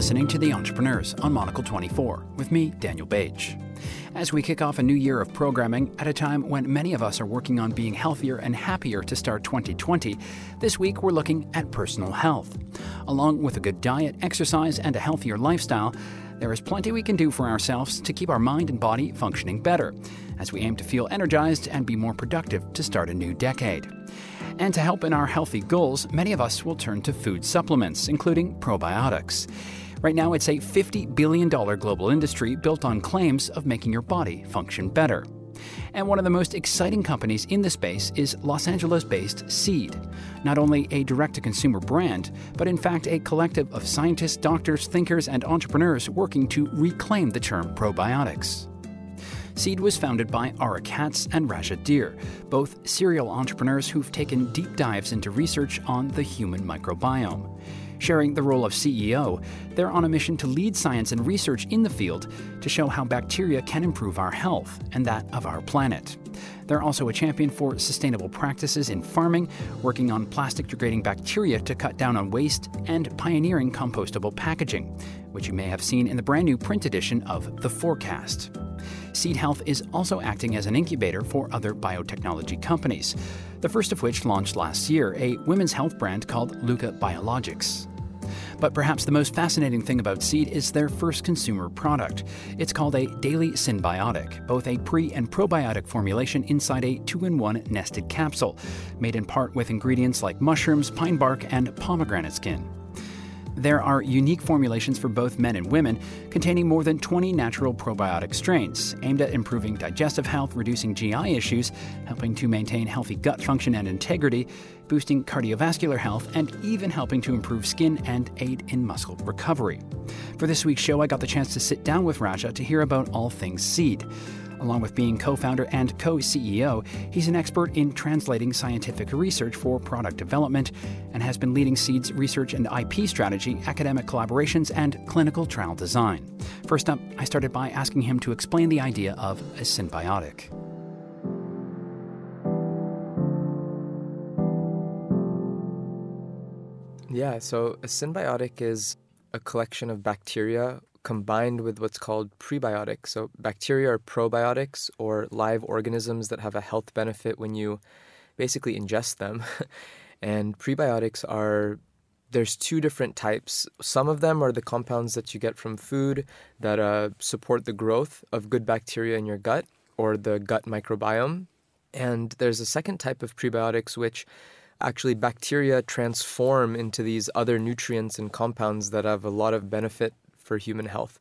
listening to The Entrepreneurs on Monocle 24 with me, Daniel Bage. As we kick off a new year of programming at a time when many of us are working on being healthier and happier to start 2020, this week we're looking at personal health. Along with a good diet, exercise, and a healthier lifestyle, there is plenty we can do for ourselves to keep our mind and body functioning better, as we aim to feel energized and be more productive to start a new decade. And to help in our healthy goals, many of us will turn to food supplements, including probiotics. Right now, it's a $50 billion global industry built on claims of making your body function better. And one of the most exciting companies in the space is Los Angeles-based Seed. Not only a direct-to-consumer brand, but in fact a collective of scientists, doctors, thinkers, and entrepreneurs working to reclaim the term probiotics. Seed was founded by Ara Katz and Raja Dhir, both serial entrepreneurs who've taken deep dives into research on the human microbiome. Sharing the role of CEO, they're on a mission to lead science and research in the field to show how bacteria can improve our health and that of our planet. They're also a champion for sustainable practices in farming, working on plastic-degrading bacteria to cut down on waste, and pioneering compostable packaging, which you may have seen in the brand new print edition of The Forecast. Seed Health is also acting as an incubator for other biotechnology companies, the first of which launched last year, a women's health brand called Luca Biologics. But perhaps the most fascinating thing about Seed is their first consumer product. It's called a Daily Synbiotic, both a pre- and probiotic formulation inside a 2-in-1 nested capsule, made in part with ingredients like mushrooms, pine bark, and pomegranate skin. There are unique formulations for both men and women, containing more than 20 natural probiotic strains, aimed at improving digestive health, reducing GI issues, helping to maintain healthy gut function and integrity, boosting cardiovascular health, and even helping to improve skin and aid in muscle recovery. For this week's show, I got the chance to sit down with Raja to hear about all things Seed. Along with being co-founder and co-CEO, he's an expert in translating scientific research for product development and has been leading Seed's research and IP strategy, academic collaborations, and clinical trial design. First up, I started by asking him to explain the idea of a synbiotic. Yeah, so a synbiotic is a collection of bacteria combined with what's called prebiotics. So bacteria are probiotics, or live organisms that have a health benefit when you basically ingest them. And prebiotics there's two different types. Some of them are the compounds that you get from food that support the growth of good bacteria in your gut, or the gut microbiome. And there's a second type of prebiotics which actually bacteria transform into these other nutrients and compounds that have a lot of benefit for human health.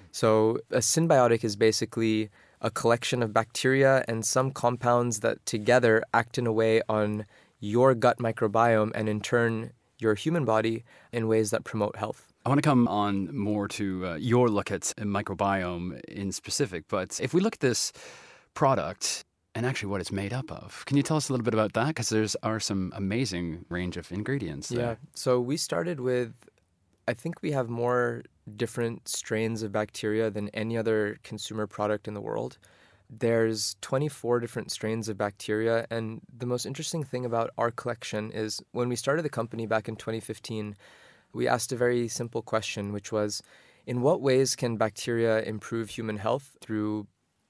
So a synbiotic is basically a collection of bacteria and some compounds that together act in a way on your gut microbiome and in turn your human body in ways that promote health. I want to come on more to your look at microbiome in specific, but if we look at this product and actually what it's made up of, can you tell us a little bit about that? Because there are some amazing range of ingredients there. Yeah, so we started with, I think we have more different strains of bacteria than any other consumer product in the world. There's 24 different strains of bacteria, and the most interesting thing about our collection is when we started the company back in 2015, we asked a very simple question, which was, in what ways can bacteria improve human health through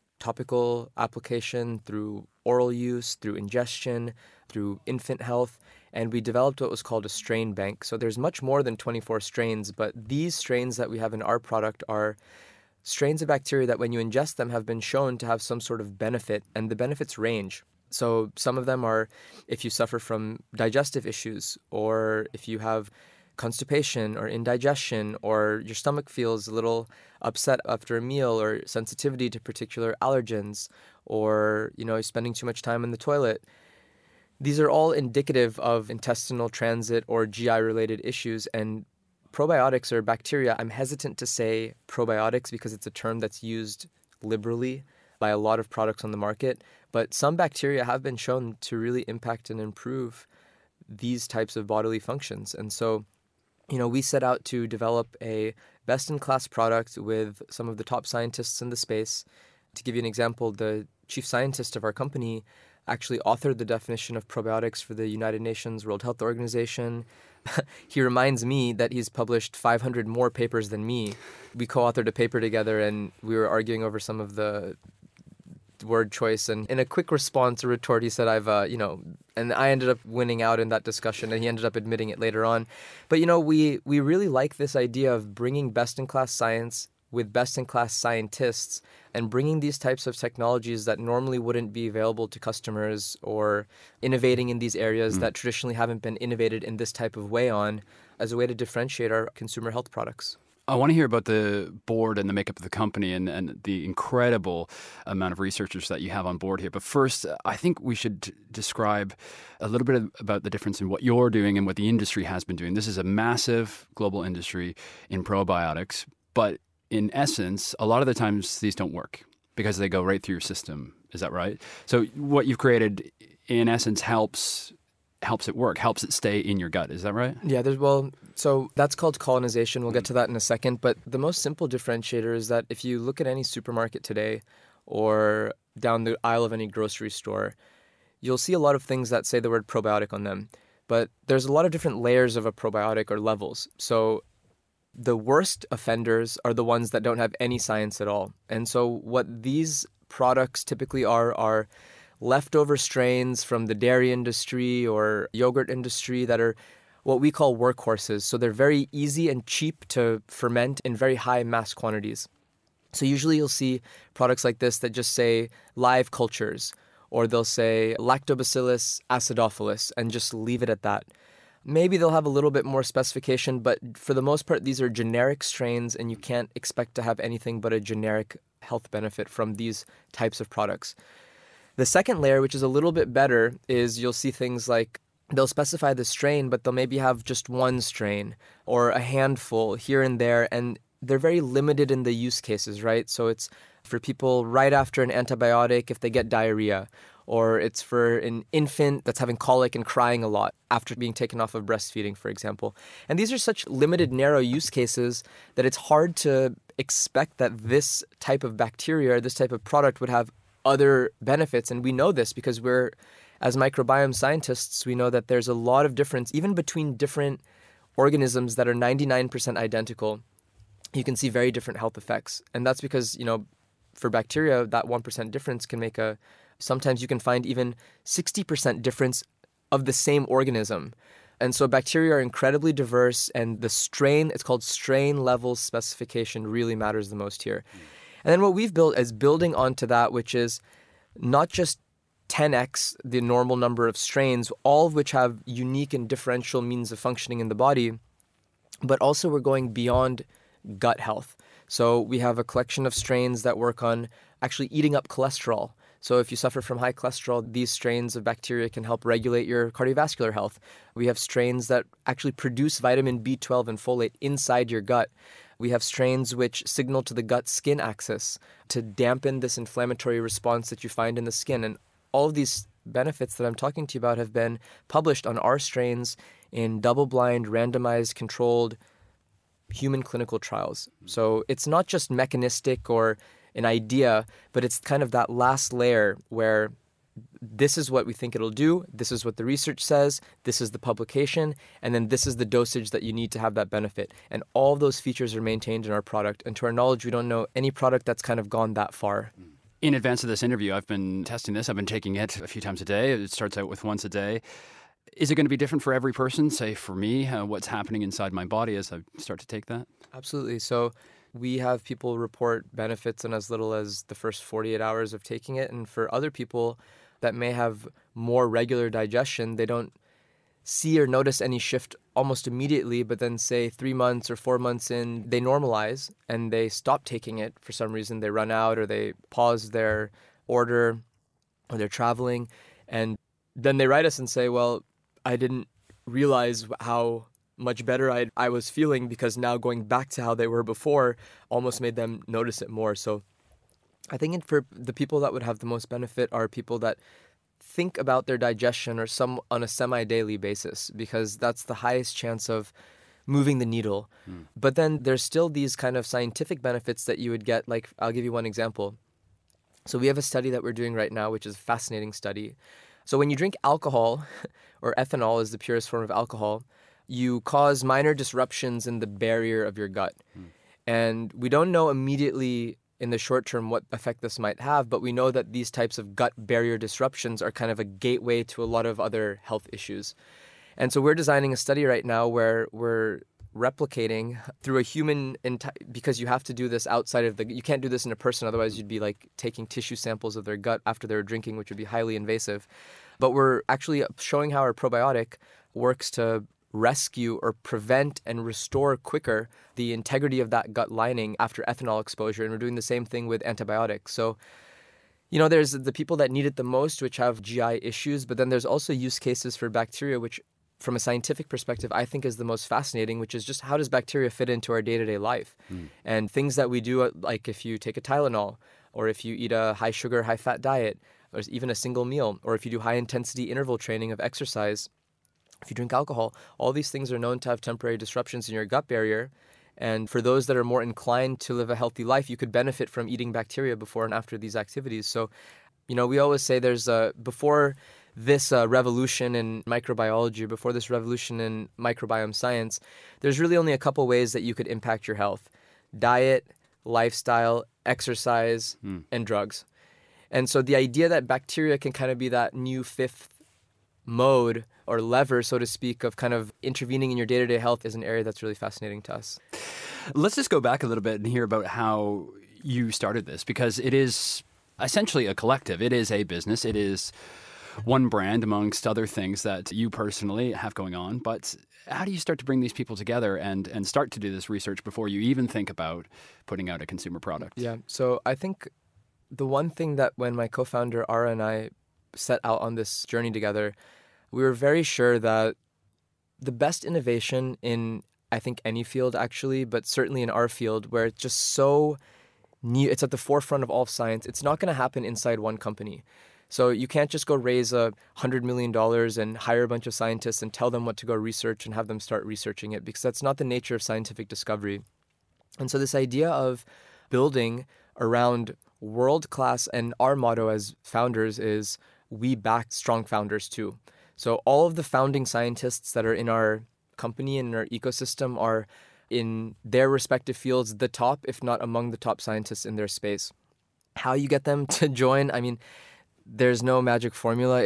topical application, through oral use, through ingestion, through infant health? And we developed what was called a strain bank. So there's much more than 24 strains, but these strains that we have in our product are strains of bacteria that when you ingest them have been shown to have some sort of benefit, and the benefits range. So some of them are if you suffer from digestive issues, or if you have constipation or indigestion, or your stomach feels a little upset after a meal, or sensitivity to particular allergens, or you're spending too much time in the toilet. These are all indicative of intestinal transit or GI-related issues, and probiotics or bacteria, I'm hesitant to say probiotics because it's a term that's used liberally by a lot of products on the market, but some bacteria have been shown to really impact and improve these types of bodily functions. And so, we set out to develop a best-in-class product with some of the top scientists in the space. To give you an example, the chief scientist of our company actually authored the definition of probiotics for the United Nations World Health Organization. He reminds me that he's published 500 more papers than me. We co-authored a paper together, and we were arguing over some of the word choice. And in a quick response, a retort, he said, and I ended up winning out in that discussion, and he ended up admitting it later on. But, we really like this idea of bringing best-in-class science with best-in-class scientists and bringing these types of technologies that normally wouldn't be available to customers, or innovating in these areas that traditionally haven't been innovated in this type of way on, as a way to differentiate our consumer health products. I want to hear about the board and the makeup of the company and the incredible amount of researchers that you have on board here. But first, I think we should describe a little bit about the difference in what you're doing and what the industry has been doing. This is a massive global industry in probiotics, but in essence, a lot of the times these don't work because they go right through your system. Is that right? So what you've created, in essence, helps it work, helps it stay in your gut. Is that right? Yeah, so that's called colonization. We'll get to that in a second. But the most simple differentiator is that if you look at any supermarket today or down the aisle of any grocery store, you'll see a lot of things that say the word probiotic on them. But there's a lot of different layers of a probiotic, or levels. So the worst offenders are the ones that don't have any science at all. And so what these products typically are leftover strains from the dairy industry or yogurt industry that are what we call workhorses. So they're very easy and cheap to ferment in very high mass quantities. So usually you'll see products like this that just say live cultures, or they'll say Lactobacillus acidophilus and just leave it at that. Maybe they'll have a little bit more specification, but for the most part, these are generic strains, and you can't expect to have anything but a generic health benefit from these types of products. The second layer, which is a little bit better, is you'll see things like they'll specify the strain, but they'll maybe have just one strain or a handful here and there, and they're very limited in the use cases, right? So it's for people right after an antibiotic if they get diarrhea, or it's for an infant that's having colic and crying a lot after being taken off of breastfeeding, for example. And these are such limited, narrow use cases that it's hard to expect that this type of bacteria, this type of product would have other benefits. And we know this because as microbiome scientists, we know that there's a lot of difference, even between different organisms that are 99% identical. You can see very different health effects. And that's because, for bacteria, that 1% difference can make sometimes you can find even 60% difference of the same organism. And so bacteria are incredibly diverse, and the strain, it's called strain level specification, really matters the most here. And then what we've built is building onto that, which is not just 10x the normal number of strains, all of which have unique and differential means of functioning in the body, but also we're going beyond gut health. So we have a collection of strains that work on actually eating up cholesterol. So if you suffer from high cholesterol, these strains of bacteria can help regulate your cardiovascular health. We have strains that actually produce vitamin B12 and folate inside your gut. We have strains which signal to the gut-skin axis to dampen this inflammatory response that you find in the skin. And all of these benefits that I'm talking to you about have been published on our strains in double-blind, randomized, controlled human clinical trials. So it's not just mechanistic or an idea, but it's kind of that last layer where this is what we think it'll do, this is what the research says, this is the publication, and then this is the dosage that you need to have that benefit. And all of those features are maintained in our product. And to our knowledge, we don't know any product that's kind of gone that far. In advance of this interview, I've been testing this. I've been taking it a few times a day. It starts out with once a day. Is it going to be different for every person? Say for me, what's happening inside my body as I start to take that? Absolutely. So we have people report benefits in as little as the first 48 hours of taking it. And for other people that may have more regular digestion, they don't see or notice any shift almost immediately, but then say 3 months or 4 months in, they normalize and they stop taking it for some reason. They run out or they pause their order or they're traveling. And then they write us and say, well, I didn't realize how much better I was feeling, because now going back to how they were before almost made them notice it more. So I think for the people that would have the most benefit are people that think about their digestion on a semi-daily basis, because that's the highest chance of moving the needle. But then there's still these kind of scientific benefits that you would get. Like, I'll give you one example. So we have a study that we're doing right now, which is a fascinating study. So when you drink alcohol, or ethanol is the purest form of alcohol, you cause minor disruptions in the barrier of your gut. And we don't know immediately in the short term what effect this might have, but we know that these types of gut barrier disruptions are kind of a gateway to a lot of other health issues. And so we're designing a study right now where we're replicating through a human, because you have to do this outside of you can't do this in a person, otherwise you'd be like taking tissue samples of their gut after they were drinking, which would be highly invasive. But we're actually showing how our probiotic works to rescue or prevent and restore quicker the integrity of that gut lining after ethanol exposure. And we're doing the same thing with antibiotics. So, there's the people that need it the most, which have GI issues, but then there's also use cases for bacteria, which from a scientific perspective, I think is the most fascinating, which is just how does bacteria fit into our day-to-day life? And things that we do, like if you take a Tylenol, or if you eat a high sugar, high fat diet, or even a single meal, or if you do high intensity interval training of exercise, if you drink alcohol, all these things are known to have temporary disruptions in your gut barrier. And for those that are more inclined to live a healthy life, you could benefit from eating bacteria before and after these activities. So, we always say before this revolution in microbiology, before this revolution in microbiome science, there's really only a couple ways that you could impact your health: diet, lifestyle, exercise, and drugs. And so the idea that bacteria can kind of be that new fifth mode or lever, so to speak, of kind of intervening in your day-to-day health is an area that's really fascinating to us. Let's just go back a little bit and hear about how you started this, because it is essentially a collective. It is a business. It is one brand amongst other things that you personally have going on. But how do you start to bring these people together and start to do this research before you even think about putting out a consumer product? Yeah. So I think the one thing that when my co-founder Ara and I set out on this journey together, we were very sure that the best innovation in, I think, any field actually, but certainly in our field, where it's just so new, it's at the forefront of all of science, it's not going to happen inside one company. So you can't just go raise $100 million and hire a bunch of scientists and tell them what to go research and have them start researching it, because that's not the nature of scientific discovery. And so this idea of building around world-class, and our motto as founders is, we back strong founders too. So all of the founding scientists that are in our company and in our ecosystem are in their respective fields the top, if not among the top scientists in their space. How you get them to join, there's no magic formula.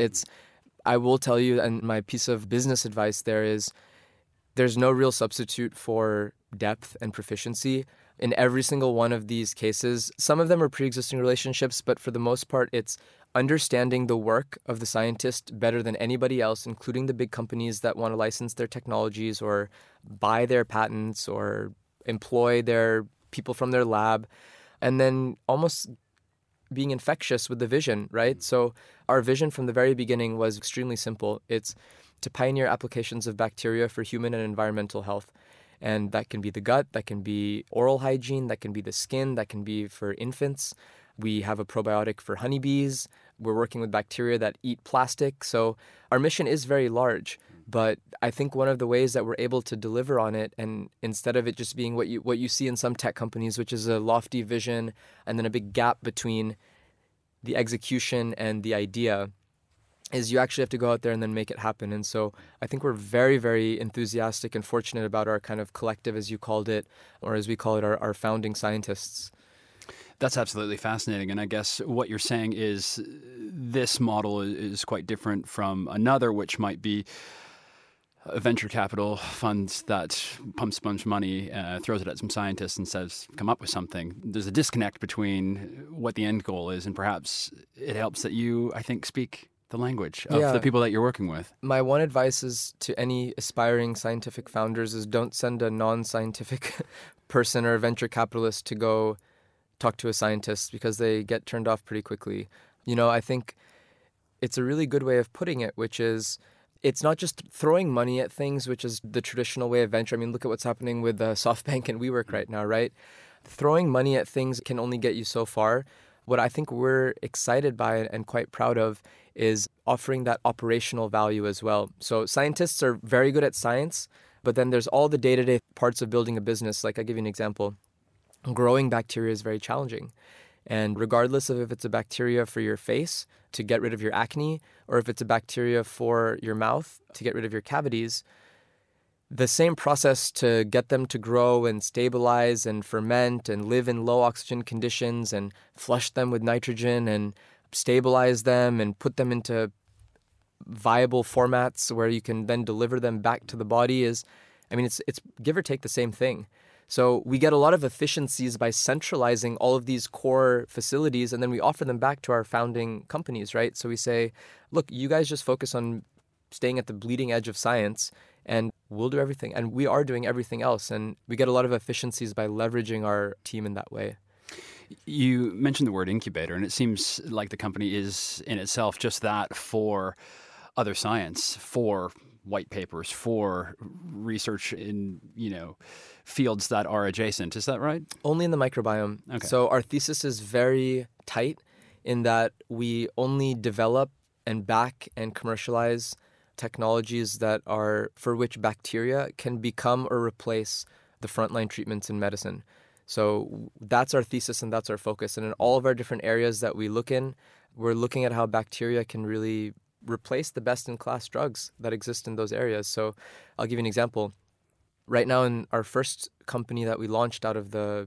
I will tell you, and my piece of business advice there is, there's no real substitute for depth and proficiency. In every single one of these cases, some of them are pre-existing relationships, but for the most part, it's understanding the work of the scientist better than anybody else, including the big companies that want to license their technologies or buy their patents or employ their people from their lab, and then almost being infectious with the vision, right? So our vision from the very beginning was extremely simple. It's to pioneer applications of bacteria for human and environmental health. And that can be the gut, that can be oral hygiene, that can be the skin, that can be for infants. We have a probiotic for honeybees. We're working with bacteria that eat plastic. So our mission is very large. But I think one of the ways that we're able to deliver on it, and instead of it just being what you see in some tech companies, which is a lofty vision and then a big gap between the execution and the idea, is you actually have to go out there and then make it happen. And so I think we're very, very enthusiastic and fortunate about our kind of collective, as you called it, or as we call it, our founding scientists. That's absolutely fascinating. And I guess what you're saying is this model is quite different from another, which might be a venture capital fund that pumps a bunch of money, throws it at some scientists and says, come up with something. There's a disconnect between what the end goal is, and perhaps it helps that you, I think, speak the language of the people that you're working with. My one advice is to any aspiring scientific founders is don't send a non-scientific person or a venture capitalist to go talk to a scientist, because they get turned off pretty quickly. I think it's a really good way of putting it, which is it's not just throwing money at things, which is the traditional way of venture. Look at what's happening with SoftBank and WeWork right now, right? Throwing money at things can only get you so far. What I think we're excited by and quite proud of is offering that operational value as well. So scientists are very good at science, but then there's all the day-to-day parts of building a business. Like, I'll give you an example. Growing bacteria is very challenging. And regardless of if it's a bacteria for your face to get rid of your acne, or if it's a bacteria for your mouth to get rid of your cavities, the same process to get them to grow and stabilize and ferment and live in low oxygen conditions and flush them with nitrogen and stabilize them and put them into viable formats where you can then deliver them back to the body is, it's give or take the same thing. So we get a lot of efficiencies by centralizing all of these core facilities, and then we offer them back to our founding companies, right? So we say, look, you guys just focus on staying at the bleeding edge of science, and we'll do everything. And we are doing everything else. And we get a lot of efficiencies by leveraging our team in that way. You mentioned the word incubator, and it seems like the company is in itself just that for other science, for white papers, for research in, fields that are adjacent. Is that right? Only in the microbiome. Okay. So our thesis is very tight in that we only develop and back and commercialize technologies that are for which bacteria can become or replace the frontline treatments in medicine. So that's our thesis and that's our focus. And in all of our different areas that we look in, we're looking at how bacteria can really replace the best-in-class drugs that exist in those areas. So I'll give you an example. Right now in our first company that we launched out of the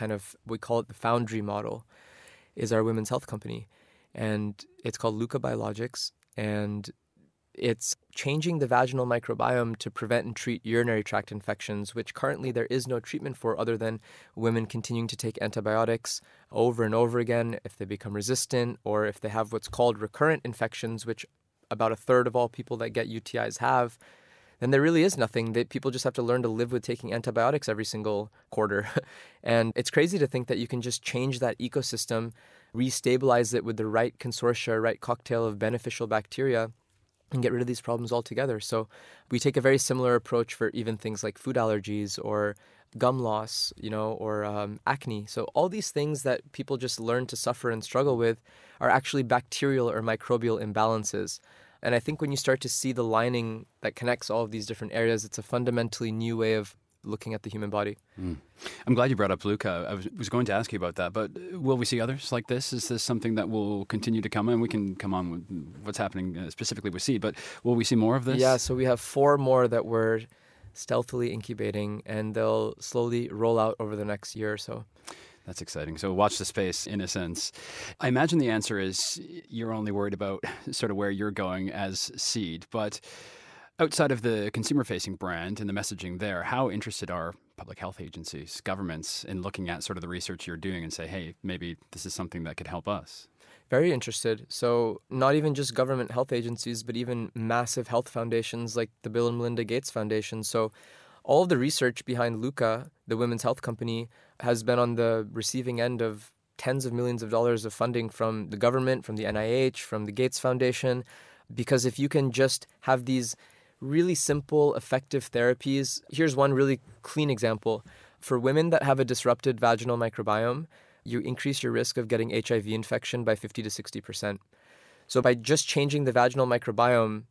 we call it the Foundry model, is our women's health company. And it's called Luca Biologics. And it's changing the vaginal microbiome to prevent and treat urinary tract infections, which currently there is no treatment for other than women continuing to take antibiotics over and over again if they become resistant or if they have what's called recurrent infections, which about a third of all people that get UTIs have. Then there really is nothing. People just have to learn to live with taking antibiotics every single quarter. And it's crazy to think that you can just change that ecosystem, restabilize it with the right consortia, right cocktail of beneficial bacteria, and get rid of these problems altogether. So we take a very similar approach for even things like food allergies or gum loss, or acne. So all these things that people just learn to suffer and struggle with are actually bacterial or microbial imbalances. And I think when you start to see the lining that connects all of these different areas, it's a fundamentally new way of looking at the human body. I'm glad you brought up Luca. I was going to ask you about that, but will we see others like this? Is this something that will continue to come? And we can come on with what's happening specifically with Seed, but will we see more of this? Yeah, so we have 4 more that we're stealthily incubating, and they'll slowly roll out over the next year or so. That's exciting. So watch the space, in a sense. I imagine the answer is you're only worried about sort of where you're going as Seed, but outside of the consumer-facing brand and the messaging there, how interested are public health agencies, governments, in looking at sort of the research you're doing and say, hey, maybe this is something that could help us? Very interested. So not even just government health agencies, but even massive health foundations like the Bill and Melinda Gates Foundation. So all of the research behind Luca, the women's health company, has been on the receiving end of tens of millions of dollars of funding from the government, from the NIH, from the Gates Foundation. Because if you can just have these really simple, effective therapies, here's one really clean example. For women that have a disrupted vaginal microbiome, you increase your risk of getting HIV infection by 50 to 60%. So by just changing the vaginal microbiome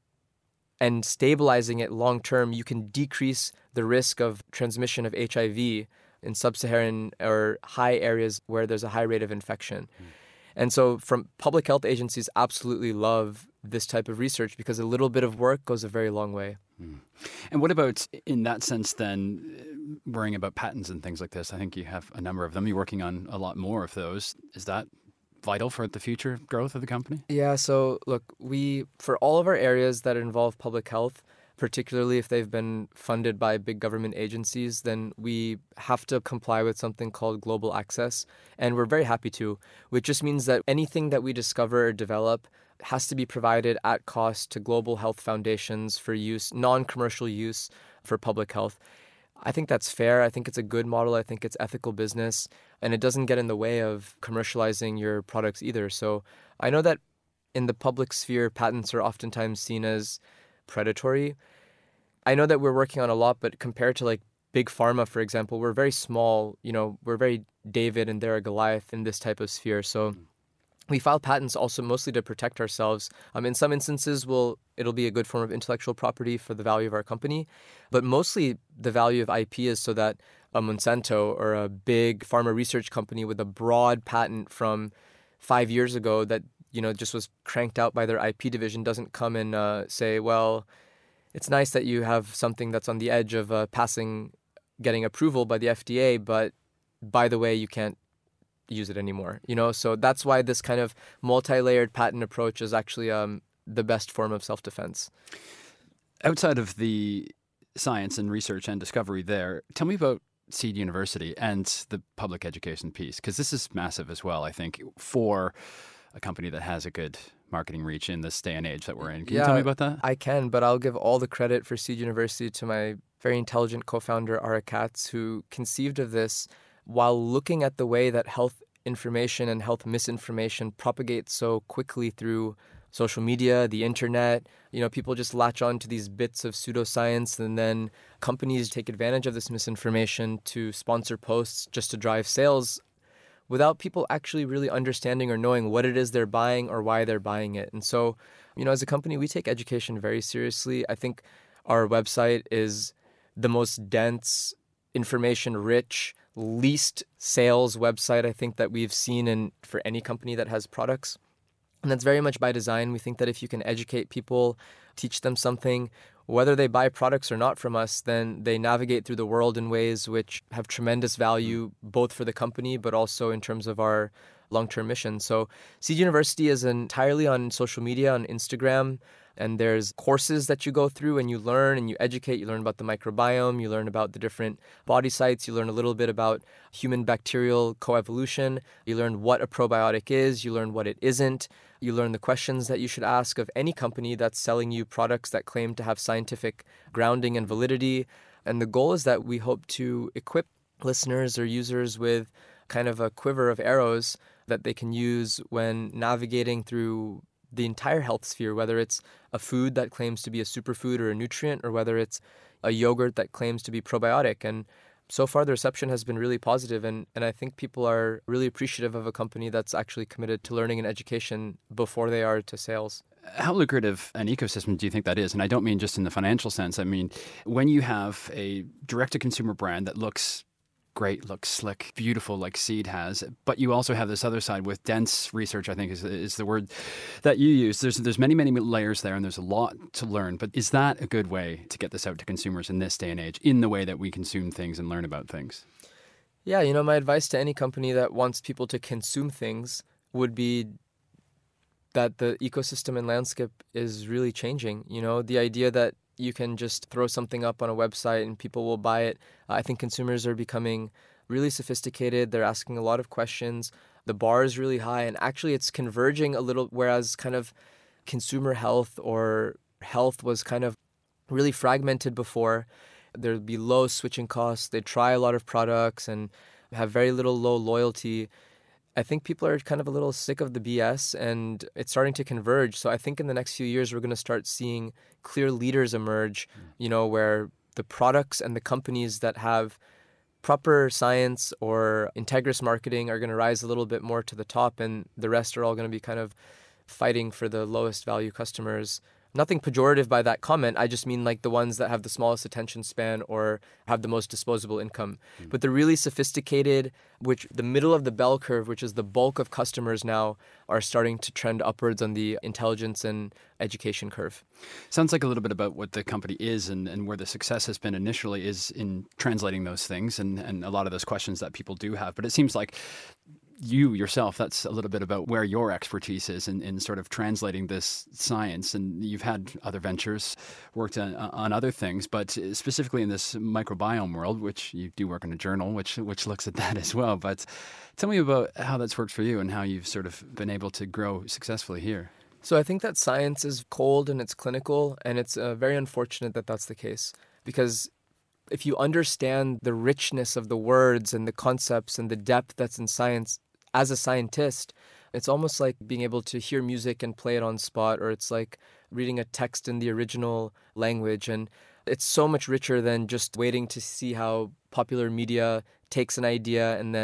and stabilizing it long-term, you can decrease the risk of transmission of HIV in sub-Saharan or high areas where there's a high rate of infection. And so from public health agencies absolutely love this type of research because a little bit of work goes a very long way. And what about, in that sense then, worrying about patents and things like this? I think you have a number of them. You're working on a lot more of those. Is that vital for the future growth of the company? Yeah, so look, for all of our areas that involve public health, particularly if they've been funded by big government agencies, then we have to comply with something called global access. And we're very happy to, which just means that anything that we discover or develop has to be provided at cost to global health foundations for use, non-commercial use for public health. I think that's fair. I think it's a good model. I think it's ethical business. And it doesn't get in the way of commercializing your products either. So I know that in the public sphere, patents are oftentimes seen as predatory. I know that we're working on a lot, but compared to like big pharma, for example, we're very small. We're very David and they're a Goliath in this type of sphere. So We file patents also mostly to protect ourselves. In some instances, it'll be a good form of intellectual property for the value of our company, but mostly the value of IP is so that a Monsanto or a big pharma research company with a broad patent from 5 years ago that just was cranked out by their IP division doesn't come and say, well, it's nice that you have something that's on the edge of getting approval by the FDA, but by the way, you can't use it anymore. So that's why this kind of multi-layered patent approach is actually the best form of self-defense. Outside of the science and research and discovery there, tell me about Seed University and the public education piece, because this is massive as well, I think, for a company that has a good marketing reach in this day and age that we're in. Can you tell me about that? I can, but I'll give all the credit for Seed University to my very intelligent co-founder, Ara Katz, who conceived of this while looking at the way that health information and health misinformation propagates so quickly through social media, the internet. People just latch on to these bits of pseudoscience, and then companies take advantage of this misinformation to sponsor posts just to drive sales without people actually really understanding or knowing what it is they're buying or why they're buying it. And so, as a company, we take education very seriously. I think our website is the most dense, information-rich, least sales website I think that we've seen for any company that has products. And that's very much by design. We think that if you can educate people, teach them something, whether they buy products or not from us, then they navigate through the world in ways which have tremendous value, both for the company, but also in terms of our long-term mission. So Seed University is entirely on social media, on Instagram, and there's courses that you go through and you learn and you educate. You learn about the microbiome, you learn about the different body sites, you learn a little bit about human bacterial coevolution, you learn what a probiotic is, you learn what it isn't, you learn the questions that you should ask of any company that's selling you products that claim to have scientific grounding and validity. And the goal is that we hope to equip listeners or users with kind of a quiver of arrows that they can use when navigating through the entire health sphere, whether it's a food that claims to be a superfood or a nutrient, or whether it's a yogurt that claims to be probiotic. And so far, the reception has been really positive, and I think people are really appreciative of a company that's actually committed to learning and education before they are to sales. How lucrative an ecosystem do you think that is? And I don't mean just in the financial sense. I mean, when you have a direct-to-consumer brand that looks great, looks slick, beautiful like Seed has, but you also have this other side with dense research, I think is the word that you use. There's many, many layers there, and there's a lot to learn. But is that a good way to get this out to consumers in this day and age, in the way that we consume things and learn about things? Yeah, my advice to any company that wants people to consume things would be that the ecosystem and landscape is really changing. The idea that you can just throw something up on a website and people will buy it. I think consumers are becoming really sophisticated. They're asking a lot of questions. The bar is really high, and actually it's converging a little, whereas kind of consumer health or health was kind of really fragmented before. There'd be low switching costs. They'd try a lot of products and have very little low loyalty. I think people are kind of a little sick of the BS, and it's starting to converge. So I think in the next few years, we're going to start seeing clear leaders emerge, where the products and the companies that have proper science or integrous marketing are going to rise a little bit more to the top, and the rest are all going to be kind of fighting for the lowest value customers. Nothing pejorative by that comment. I just mean like the ones that have the smallest attention span or have the most disposable income. But the really sophisticated, which the middle of the bell curve, which is the bulk of customers now, are starting to trend upwards on the intelligence and education curve. Sounds like a little bit about what the company is and where the success has been initially is in translating those things and a lot of those questions that people do have. But it seems like you yourself, that's a little bit about where your expertise is in sort of translating this science. And you've had other ventures, worked on other things, but specifically in this microbiome world, which you do work in a journal, which looks at that as well. But tell me about how that's worked for you and how you've sort of been able to grow successfully here. So I think that science is cold and it's clinical, and it's very unfortunate that that's the case, because if you understand the richness of the words and the concepts and the depth that's in science, as a scientist, it's almost like being able to hear music and play it on spot, or it's like reading a text in the original language. And it's so much richer than just waiting to see how popular media takes an idea and then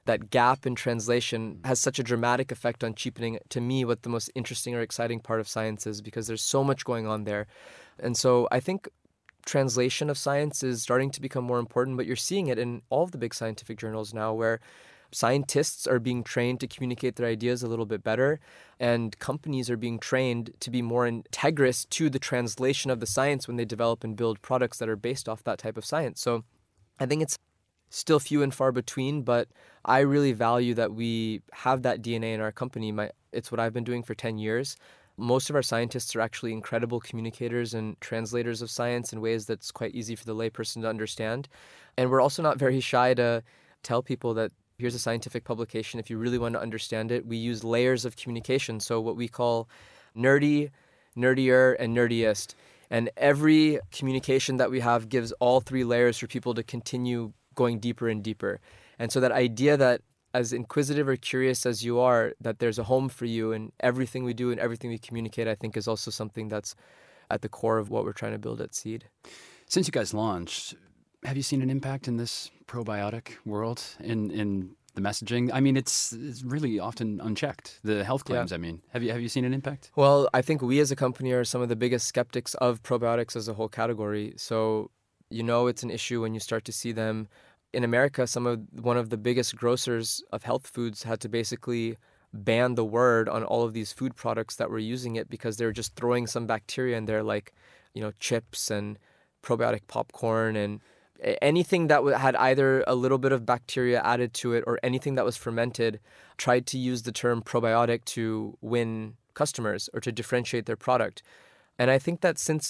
that gap in translation has such a dramatic effect on cheapening, to me, what the most interesting or exciting part of science is, because there's so much going on there. And so I think translation of science is starting to become more important, but you're seeing it in all of the big scientific journals now, where scientists are being trained to communicate their ideas a little bit better, and companies are being trained to be more integrous to the translation of the science when they develop and build products that are based off that type of science. So I think it's still few and far between, but I really value that we have that DNA in our company. It's what I've been doing for 10 years. Most of our scientists are actually incredible communicators and translators of science in ways that's quite easy for the layperson to understand. And we're also not very shy to tell people that here's a scientific publication. If you really want to understand it, we use layers of communication. So what we call nerdy, nerdier, and nerdiest. And every communication that we have gives all three layers for people to continue going deeper and deeper. And so that idea that as inquisitive or curious as you are, that there's a home for you in everything we do and everything we communicate, I think is also something that's at the core of what we're trying to build at Seed. Since you guys launched, have you seen an impact in this probiotic world in the messaging? I mean, it's really often unchecked, the health claims. Yeah. I mean, have you seen an impact? Well, I think we as a company are some of the biggest skeptics of probiotics as a whole category. So, it's an issue when you start to see them. In America, one of the biggest grocers of health foods had to basically ban the word on all of these food products that were using it because they were just throwing some bacteria in there, like, chips and probiotic popcorn and anything that had either a little bit of bacteria added to it or anything that was fermented, tried to use the term probiotic to win customers or to differentiate their product. And I think that since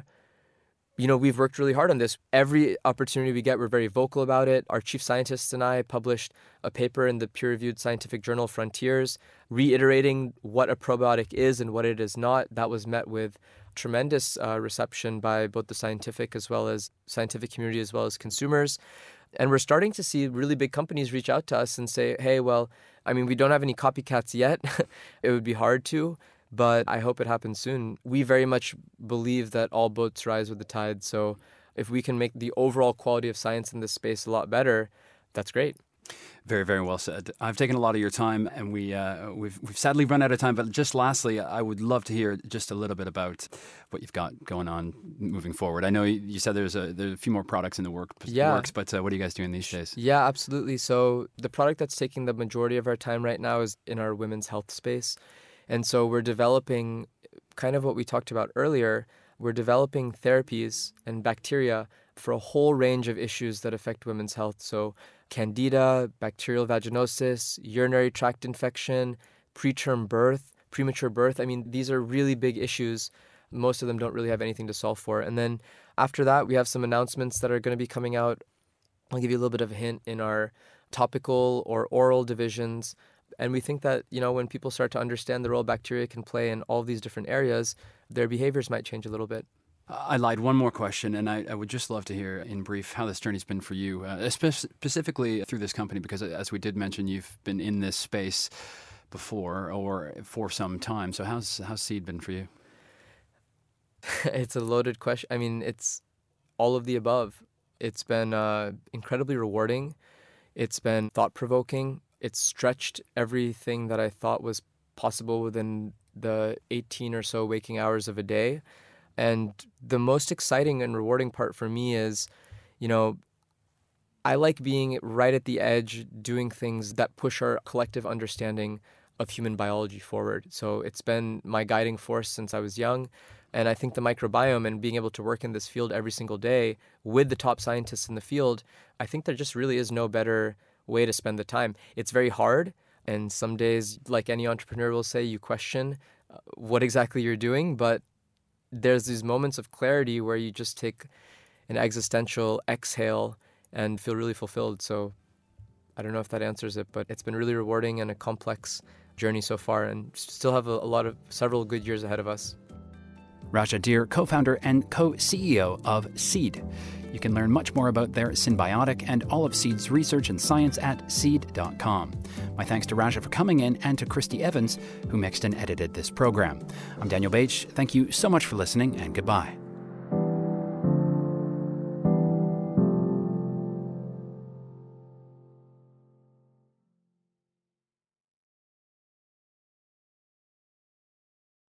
we've worked really hard on this. Every opportunity we get, we're very vocal about it. Our chief scientists and I published a paper in the peer-reviewed scientific journal Frontiers, reiterating what a probiotic is and what it is not. That was met with tremendous reception by both the scientific community as well as consumers. And we're starting to see really big companies reach out to us and say, hey, well, we don't have any copycats yet. It would be hard to. But I hope it happens soon. We very much believe that all boats rise with the tide. So if we can make the overall quality of science in this space a lot better, that's great. Very, very well said. I've taken a lot of your time, and we've sadly run out of time. But just lastly, I would love to hear just a little bit about what you've got going on moving forward. I know you said there's a few more products in the works, but what are you guys doing these days? Yeah, absolutely. So the product that's taking the majority of our time right now is in our women's health space. And so we're developing kind of what we talked about earlier. We're developing therapies and bacteria for a whole range of issues that affect women's health. So candida, bacterial vaginosis, urinary tract infection, preterm birth, premature birth. These are really big issues. Most of them don't really have anything to solve for. And then after that, we have some announcements that are going to be coming out. I'll give you a little bit of a hint in our topical or oral divisions. And we think that, when people start to understand the role bacteria can play in all these different areas, their behaviors might change a little bit. I lied. One more question, and I would just love to hear in brief how this journey's been for you, specifically through this company, because as we did mention, you've been in this space before or for some time. So how's Seed been for you? It's a loaded question. It's all of the above. It's been incredibly rewarding. It's been thought-provoking. It's stretched everything that I thought was possible within the 18 or so waking hours of a day. And the most exciting and rewarding part for me is, I like being right at the edge, doing things that push our collective understanding of human biology forward. So it's been my guiding force since I was young. And I think the microbiome and being able to work in this field every single day with the top scientists in the field, I think there just really is no better way to spend the time. It's very hard, and some days, like any entrepreneur will say, you question what exactly you're doing, but there's these moments of clarity where you just take an existential exhale and feel really fulfilled. So I don't know if that answers it, but it's been really rewarding and a complex journey so far, and still have several good years ahead of us. Raja Dhir, co-founder and co-CEO of Seed. You can learn much more about their Synbiotic and all of Seed's research and science at seed.com. My thanks to Raja for coming in and to Christy Evans, who mixed and edited this program. I'm Daniel Baich. Thank you so much for listening, and goodbye.